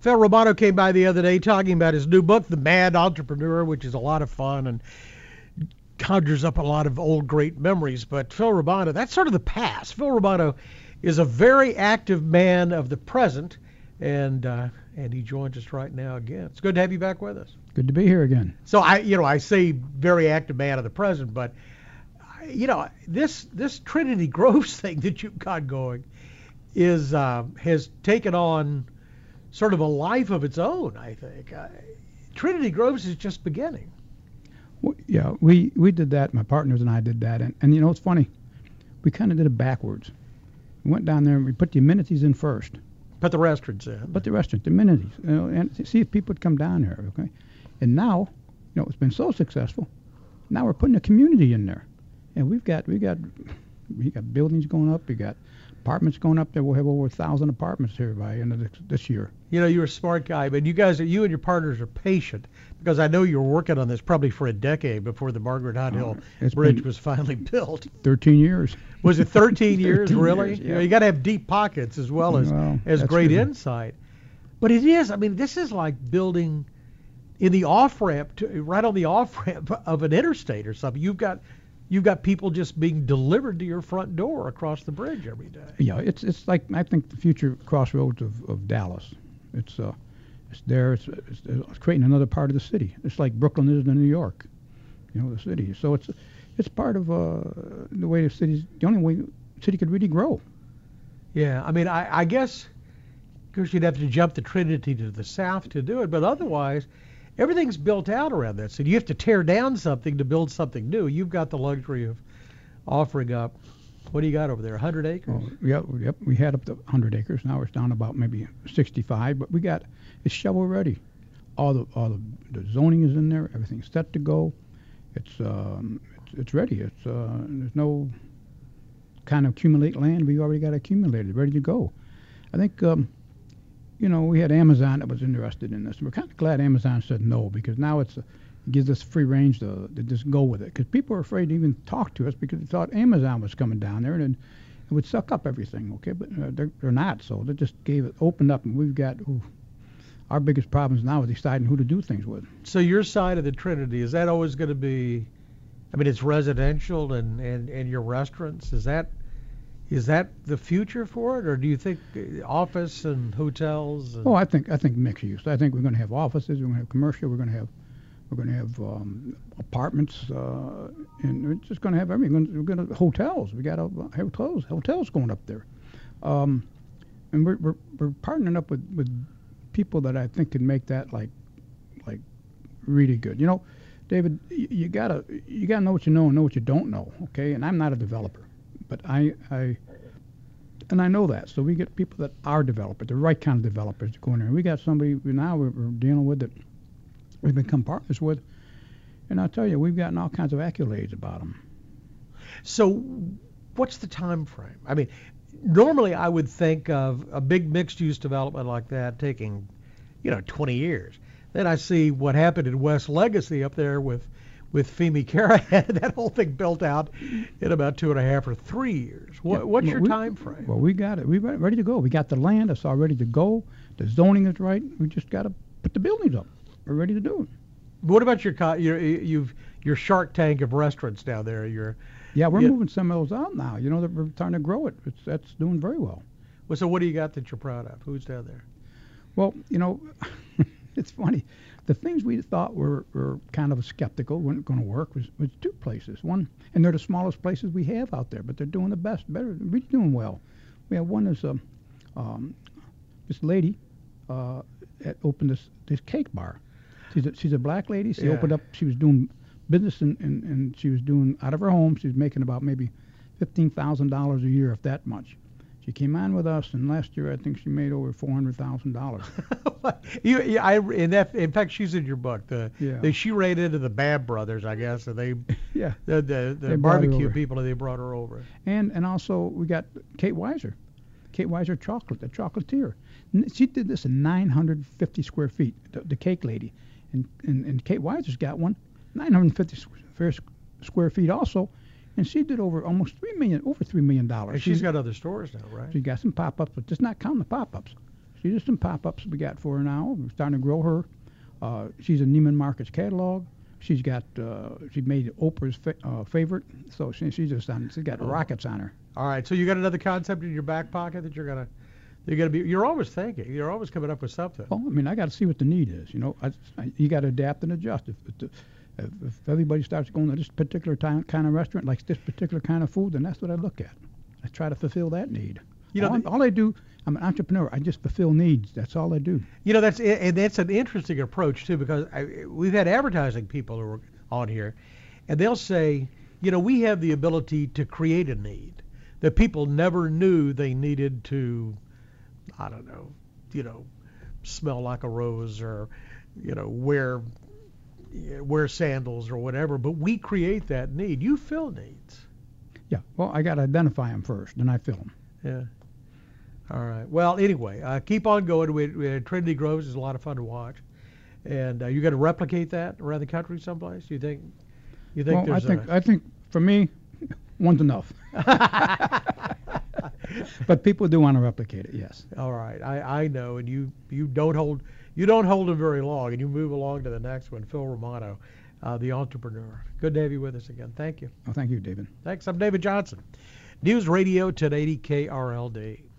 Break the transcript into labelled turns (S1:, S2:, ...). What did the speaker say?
S1: Phil Romano came by the other day talking about his new book, The Mad Entrepreneur, which is a lot of fun and conjures up a lot of old great memories. But Phil Romano, that's sort of the past. Phil Romano is a very active man of the present, and he joins us right now again. It's good to have you back with us.
S2: Good to be here again.
S1: So I say very active man of the present, but this Trinity Groves thing that you've got going has taken on sort of a life of its own, I think. Trinity Groves is just beginning.
S2: Well, yeah, we did that. My partners and I did that, and it's funny. We kind of did it backwards. We went down there and we put the amenities in first.
S1: Put the restaurants in.
S2: Put the restaurant, the amenities, and see if people would come down there. Okay, and now, it's been so successful. Now we're putting a community in there, and we got buildings going up. We got apartments going up there. We'll have over 1,000 apartments here by the end of this year.
S1: You're a smart guy, but you and your partners are patient, because I know you were working on this probably for a decade before the Margaret Hunt Hill Bridge was finally built.
S2: 13 years.
S1: Was it 13 years,
S2: 13
S1: really?
S2: Years, yeah.
S1: You got to have deep pockets as well as great insight. But it is, this is like building in the off-ramp, right on the off-ramp of an interstate or something. You've got people just being delivered to your front door across the bridge every day.
S2: Yeah, it's like, I think, the future crossroads of Dallas. It's there. It's creating another part of the city. It's like Brooklyn is to New York, the city. So it's part of the way the only way the city could really grow.
S1: Yeah, I guess, of course, you'd have to jump the Trinity to the south to do it, but otherwise, everything's built out around that city. You have to tear down something to build something new. You've got the luxury of offering up, what do you got over there, 100 acres?
S2: Oh, yep. We had up to 100 acres. Now it's down about maybe 65, but it's shovel ready. All the zoning is in there. Everything's set to go. It's ready. There's no kind of accumulate land. We already got accumulated, ready to go. I think we had Amazon that was interested in this. We're kind of glad Amazon said no, because now it gives us free range to just go with it. Because people are afraid to even talk to us because they thought Amazon was coming down there and it would suck up everything. Okay, but they're not. So they just opened up, and we've got our biggest problems now is deciding who to do things with.
S1: So your side of the Trinity, is that always going to be? It's residential and your restaurants. Is that the future for it, or do you think office and hotels?
S2: Oh, I think mixed use. I think we're going to have offices. We're going to have commercial. We're going to have apartments, and we're just going to have everything. We're going to hotels. We got hotels going up there, and we're partnering up with people that I think can make that like really good. David, you gotta know what you know and know what you don't know. Okay, and I'm not a developer, but I know that. So we get people that are developers, the right kind of developers to go in there. And we got somebody now we're dealing with that we've become partners with, and I'll tell you, we've gotten all kinds of accolades about them.
S1: So what's the time frame? Normally I would think of a big mixed-use development like that taking, 20 years. Then I see what happened in West Legacy up there with Femi Karahan. That whole thing built out in about 2.5 or 3 years. What's your time frame?
S2: Well, we got it. We're ready to go. We got the land. It's all ready to go. The zoning is right. We just got to put the buildings up. We're ready to do it.
S1: What about your Shark Tank of restaurants down there?
S2: We're moving some of those out now. That we're trying to grow it. That's doing very well.
S1: Well, so what do you got that you're proud of? Who's down there?
S2: Well, it's funny. The things we thought were kind of skeptical, weren't going to work, was two places. One, and they're the smallest places we have out there, but they're doing the best, better, really doing well. We have one is this lady that opened this cake bar. She's a black lady. She opened up. She was doing business and she was doing out of her home. She was making about maybe $15,000 a year, if that much. She came on with us, and last year I think she made over $400,000. In fact, she's in your book. She ran into the Babb brothers, I guess, and they the barbecue people, and they brought her over. And also we got Kate Weiser Chocolate, the chocolatier. She did this in 950 square feet. The cake lady, and Kate Weiser's got one 950 square feet also. And she did over $3 million.
S1: And she's got other stores now, right?
S2: She got some pop-ups, but just not counting the pop-ups. These are some pop-ups we got for her now. We're starting to grow her. She's in Neiman Marcus catalog. She made Oprah's favorite, so she's got rockets on her.
S1: All right, so you got another concept in your back pocket that you're always thinking. You're always coming up with something.
S2: Well, I mean, I got to see what the need is. You know, you got to adapt and adjust. If everybody starts going to this particular kind of restaurant, like this particular kind of food, then that's what I look at. I try to fulfill that need. You know, all I do, I'm an entrepreneur. I just fulfill needs. That's all I do.
S1: You know, that's an interesting approach too, because we've had advertising people who are on here, and they'll say, you know, we have the ability to create a need that people never knew they needed to, I don't know, you know, smell like a rose or, you know, wear sandals or whatever. But we create that need. You fill needs.
S2: Yeah. Well, I got to identify them first, then I fill them.
S1: Yeah. All right. Well, anyway, keep on going. Trinity Groves is a lot of fun to watch, and you got to replicate that around the country someplace. You think?
S2: Well, I think for me, one's enough. But people do want to replicate it. Yes.
S1: All right. I know, and you don't hold them very long, and you move along to the next one. Phil Romano, the entrepreneur. Good to have you with us again. Thank you.
S2: Oh, thank you, David.
S1: Thanks. I'm David Johnson. News Radio 1080 KRLD.